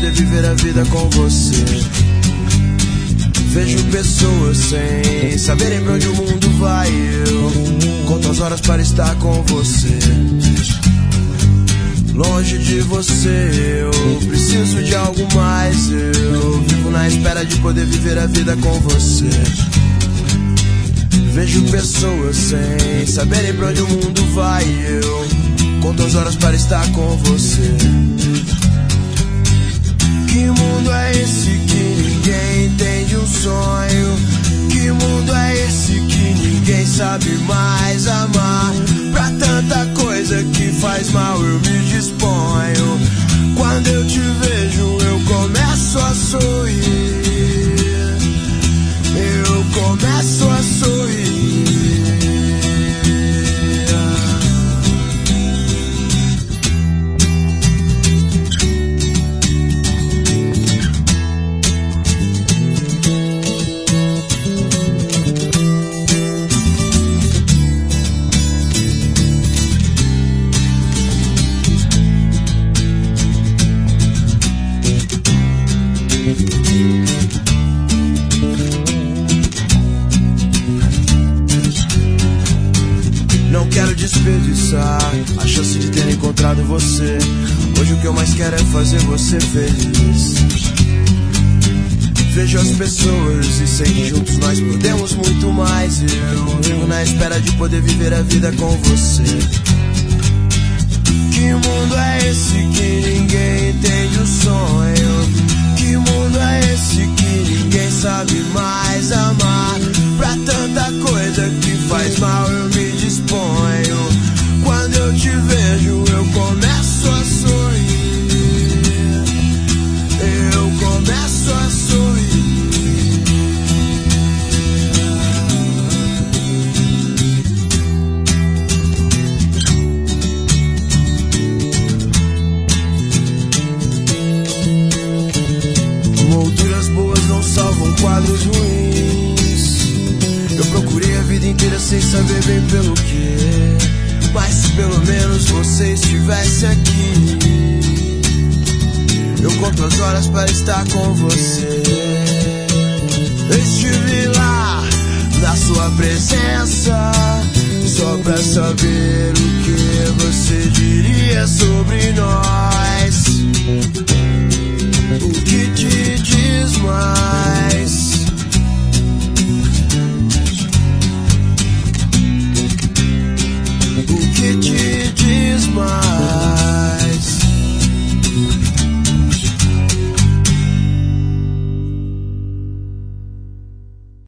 poder viver a vida com você. Vejo pessoas sem saberem pra onde o mundo vai. Eu conto as horas para estar com você. Longe de você, eu preciso de algo mais. Eu vivo na espera de poder viver a vida com você. Vejo pessoas sem saberem pra onde o mundo vai. Eu conto as horas para estar com você. Que mundo é esse que ninguém entende um sonho? Que mundo é esse que ninguém sabe mais amar? Pra tanta coisa que faz mal eu me disponho. Quando eu te vejo eu começo a sorrir. Eu começo a sorrir. Não quero desperdiçar a chance de ter encontrado você. Hoje o que eu mais quero é fazer você feliz. Vejo as pessoas e sei que juntos nós podemos muito mais. Eu vivo na espera de poder viver a vida com você. Que mundo é esse que ninguém entende o sonho? Que mundo é esse que ninguém sabe mais amar? Pra tanta coisa que faz mal eu me disponho. Quando eu te vejo eu começo a sorrir. Eu começo a sorrir. Molduras boas não salvam quadros ruins. Eu procurei a vida inteira sem saber bem pelo que. Mas se pelo menos você estivesse aqui, eu conto as horas para estar com você. Eu estive lá na sua presença, só pra saber o que você diria sobre nós. O que te diz mais? O que te